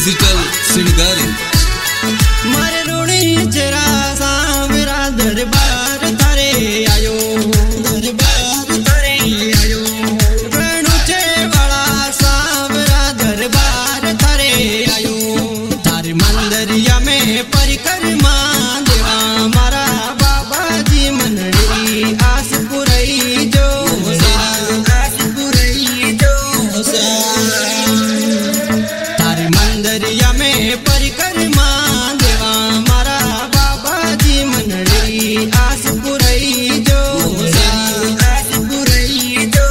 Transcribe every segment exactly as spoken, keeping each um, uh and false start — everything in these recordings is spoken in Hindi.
डिजिटल श्रृंगारी मारे रोड़ी चेरा सांवरा दरबार थारे आयो दरबार थारे आयो रणुचे वाला सांवरा दरबार थारे आयो तारे मंदरिया में परिक्रमा देवा मारा बाबा जी मनड़ी आस पुरई जो आस पुरई जो तारे मंदरिया में परिक्रमा देवा मारा बाबा जी मनड़ी आस पुरई जो आस पुरई जो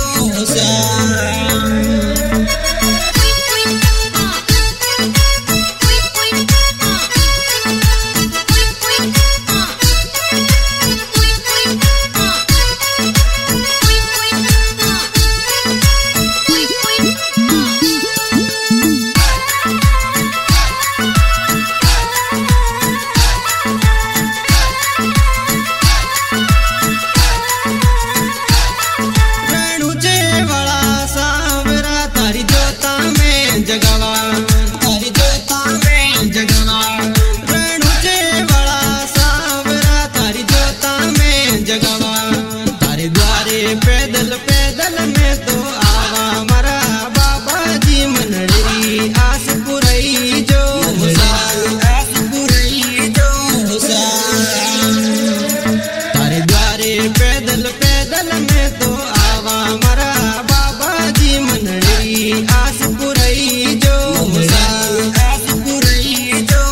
जगवा तारी जोता में जगवा रणुचे वाला सांवरा तारी जोता में जगवा तारे द्वारे पैदल पैदल में तो आवा मरा बाबा जी मनड़ी आस पुरई जो आस पुरई जो तारे द्वारे पैदल पैदल में तो आवा मरा बाबा जी मनड़ी आस पुरई जो आस पुरई जो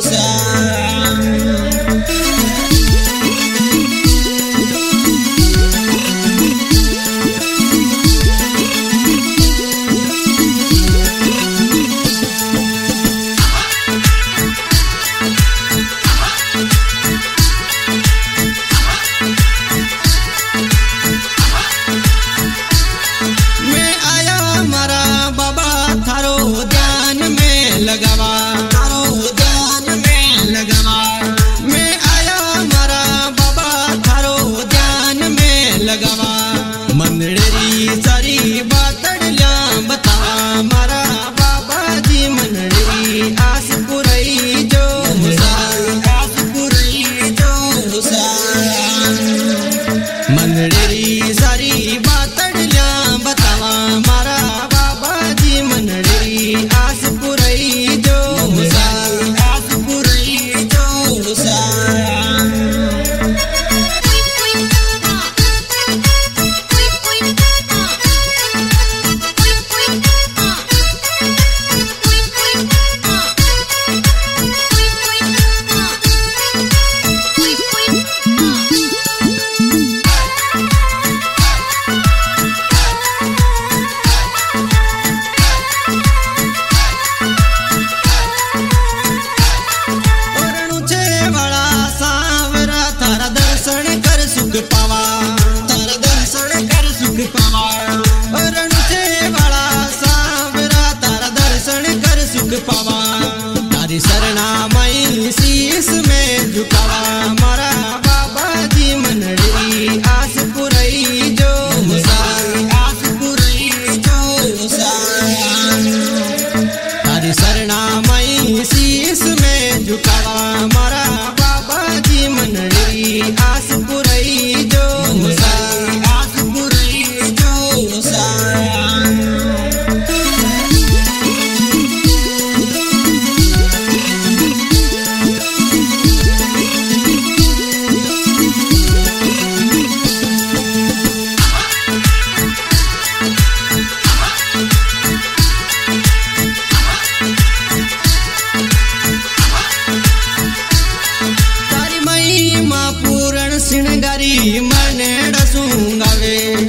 लगावा तारो ध्यान में लगावा मैं आया मारा बाबा थारो ध्यान में लगावा मनड़ी सारी बातड़िया बतावा मारा बाबा जी मनड़ी आस पुरई जो आस पुरई जो मनड़ी सारी बातड़िया बतावा मारा बाबा जी मनड़ी आस पुरई जो आस पुरई जो सुख पावा तारा दर्शन कर सुख पावा रणुचे वाला सांवरा तारा दर्शन कर सुख पावा तारी शरणा मई शीस में झुकावा मारा बाबा जी मनड़ी आस पुरई जो आस पुरई जो तारी शरणा मई शीस में झुकावा मारा बाबा जी मनड़ी आस पुरई जो आस पुरई जो तारी मई माँ पूर्ण श्रृंगारी मने डसूंगावे